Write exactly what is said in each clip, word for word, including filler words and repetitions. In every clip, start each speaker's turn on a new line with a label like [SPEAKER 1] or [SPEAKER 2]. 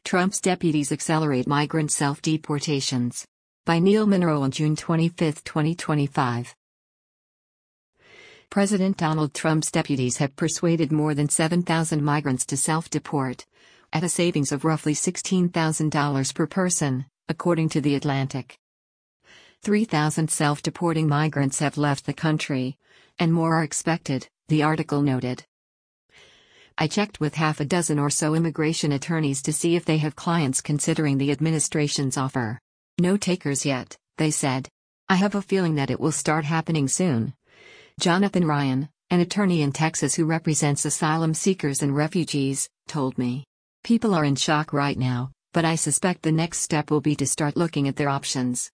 [SPEAKER 1] Trump's deputies accelerate migrant self-deportations. By Neil Monroe on June twenty-fifth, twenty twenty-five. President Donald Trump's deputies have persuaded more than seven thousand migrants to self-deport, at a savings of roughly sixteen thousand dollars per person, according to The Atlantic. three thousand self-deporting migrants have left the country, and more are expected, the article noted. I checked with half a dozen or so immigration attorneys to see if they have clients considering the administration's offer. No takers yet, they said. I have a feeling that it will start happening soon. Jonathan Ryan, an attorney in Texas who represents asylum seekers and refugees, told me. People are in shock right now, but I suspect the next step will be to start looking at their options.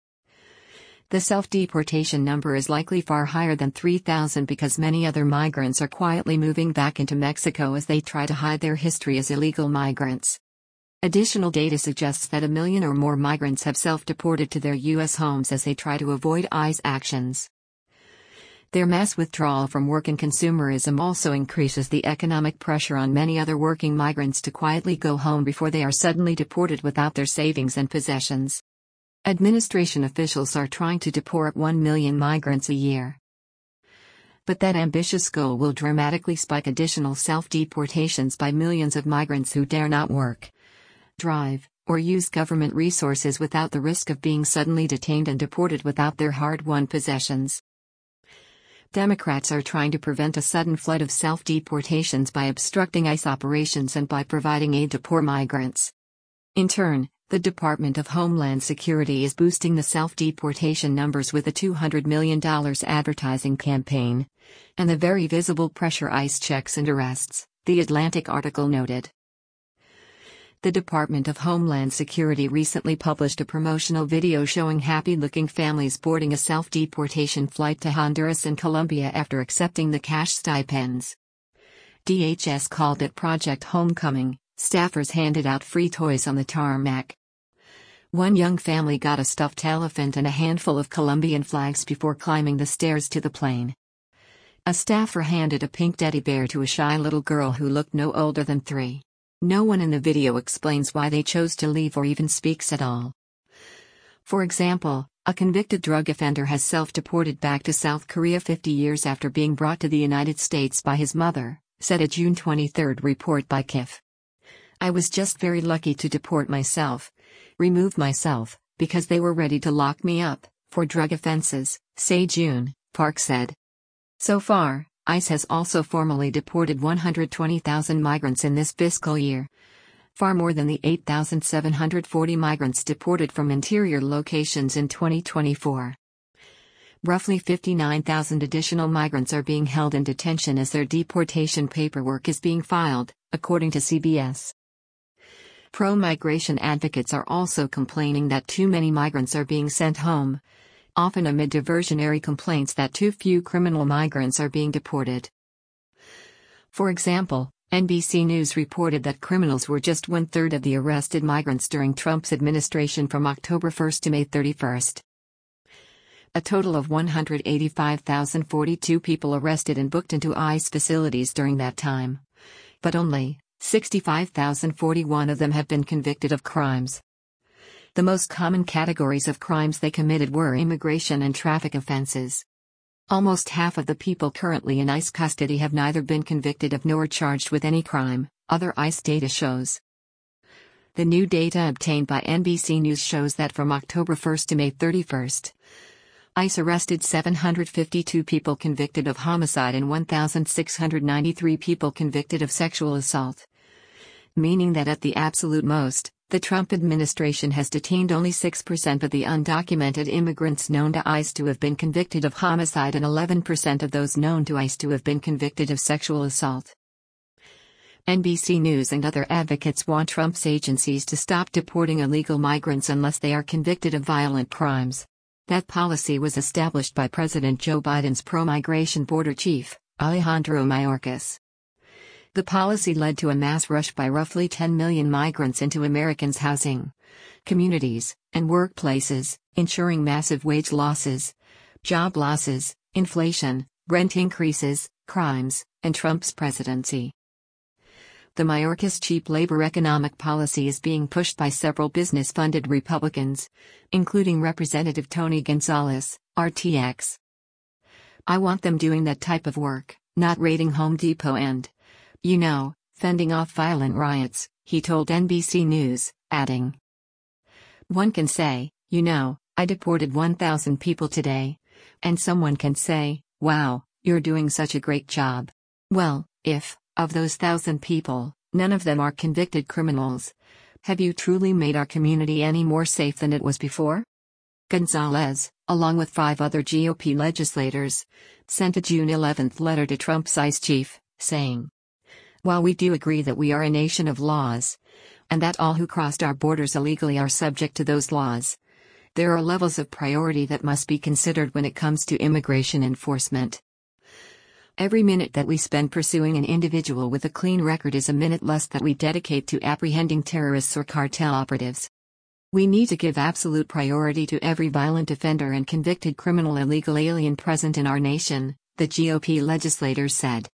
[SPEAKER 1] The self-deportation number is likely far higher than three thousand because many other migrants are quietly moving back into Mexico as they try to hide their history as illegal migrants. Additional data suggests that a million or more migrants have self-deported to their U S homes as they try to avoid ICE actions. Their mass withdrawal from work and consumerism also increases the economic pressure on many other working migrants to quietly go home before they are suddenly deported without their savings and possessions. Administration officials are trying to deport one million migrants a year. But that ambitious goal will dramatically spike additional self-deportations by millions of migrants who dare not work, drive, or use government resources without the risk of being suddenly detained and deported without their hard-won possessions. Democrats are trying to prevent a sudden flood of self-deportations by obstructing ICE operations and by providing aid to poor migrants. In turn, the Department of Homeland Security is boosting the self-deportation numbers with a two hundred million dollars advertising campaign, and the very visible pressure ICE checks and arrests, The Atlantic article noted. The Department of Homeland Security recently published a promotional video showing happy-looking families boarding a self-deportation flight to Honduras and Colombia after accepting the cash stipends. D H S called it Project Homecoming. Staffers handed out free toys on the tarmac. One young family got a stuffed elephant and a handful of Colombian flags before climbing the stairs to the plane. A staffer handed a pink teddy bear to a shy little girl who looked no older than three. No one in the video explains why they chose to leave or even speaks at all. For example, a convicted drug offender has self-deported back to South Korea fifty years after being brought to the United States by his mother, said a June twenty-third report by K I F. I was just very lucky to deport myself, remove myself, because they were ready to lock me up, for drug offenses, say June, Park said. So far, ICE has also formally deported one hundred twenty thousand migrants in this fiscal year, far more than the eight thousand seven hundred forty migrants deported from interior locations in twenty twenty-four. Roughly fifty-nine thousand additional migrants are being held in detention as their deportation paperwork is being filed, according to C B S. Pro-migration advocates are also complaining that too many migrants are being sent home, often amid diversionary complaints that too few criminal migrants are being deported. For example, N B C News reported that criminals were just one-third of the arrested migrants during Trump's administration from October first to May thirty-first. A total of one hundred eighty-five thousand forty-two people arrested and booked into ICE facilities during that time. But only sixty-five thousand forty-one of them have been convicted of crimes. The most common categories of crimes they committed were immigration and traffic offenses. Almost half of the people currently in ICE custody have neither been convicted of nor charged with any crime, other ICE data shows. The new data obtained by N B C News shows that from October first to May thirty-first, ICE arrested seven hundred fifty-two people convicted of homicide and one thousand six hundred ninety-three people convicted of sexual assault. Meaning that at the absolute most, the Trump administration has detained only six percent of the undocumented immigrants known to ICE to have been convicted of homicide and eleven percent of those known to ICE to have been convicted of sexual assault. N B C News and other advocates want Trump's agencies to stop deporting illegal migrants unless they are convicted of violent crimes. That policy was established by President Joe Biden's pro-migration border chief, Alejandro Mayorkas. The policy led to a mass rush by roughly ten million migrants into Americans' housing, communities, and workplaces, ensuring massive wage losses, job losses, inflation, rent increases, crimes, and Trump's presidency. The Mayorkas cheap labor economic policy is being pushed by several business-funded Republicans, including Representative Tony Gonzalez, R T X. I want them doing that type of work, not raiding Home Depot and, you know, fending off violent riots, he told N B C News, adding. One can say, you know, I deported one thousand people today. And someone can say, wow, you're doing such a great job. Well, if, of those thousand people, none of them are convicted criminals, have you truly made our community any more safe than it was before? Gonzalez, along with five other G O P legislators, sent a June eleventh letter to Trump's ICE chief, saying, while we do agree that we are a nation of laws, and that all who crossed our borders illegally are subject to those laws, there are levels of priority that must be considered when it comes to immigration enforcement. Every minute that we spend pursuing an individual with a clean record is a minute less that we dedicate to apprehending terrorists or cartel operatives. We need to give absolute priority to every violent offender and convicted criminal illegal alien present in our nation, the G O P legislators said.